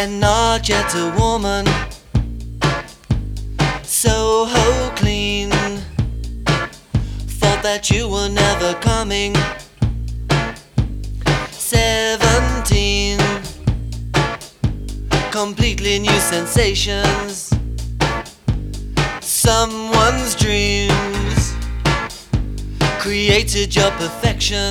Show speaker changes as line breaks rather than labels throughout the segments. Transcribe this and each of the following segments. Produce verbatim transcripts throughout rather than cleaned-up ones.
and not yet a woman. Soho clean, thought that you were never coming. Seventeen, completely new sensations. Someone's dreams created your perfection.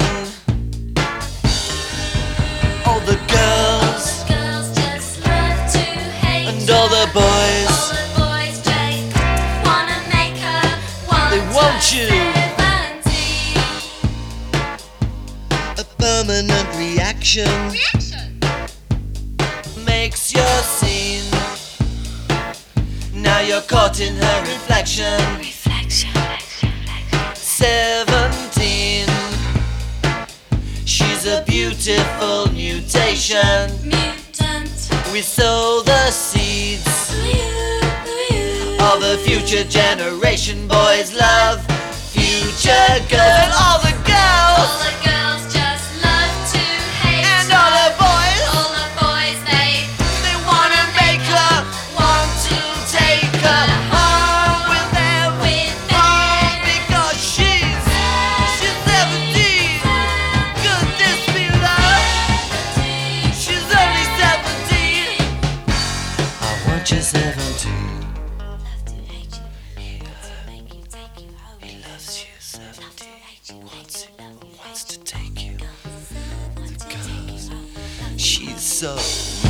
All the girls,
Girls just love to hate
and all the boys,
all the boys they wanna make her want
they want you.
seventeen.
A permanent reaction makes your scene. Now you're caught in her reflection.
Reflection.
Seventeen, she's a beautiful mutation.
Mutant.
We sow the seeds
You, you.
of a future generation. Boys love future girls, and all the
All
girls,
the girls just love to hate
and all the boys,
all the boys they
they wanna make her want to take her home with them.
with
Oh,
them.
because she's she's seventeen. Could this be love? She's only seventeen. I want you seventeen.
Love to hate you, love to make you, take you home.
He loves you seventeen.
Hate you,
Wants
hate you, love you,
wants
hate
to take you.
you. Want to take you home.
She's so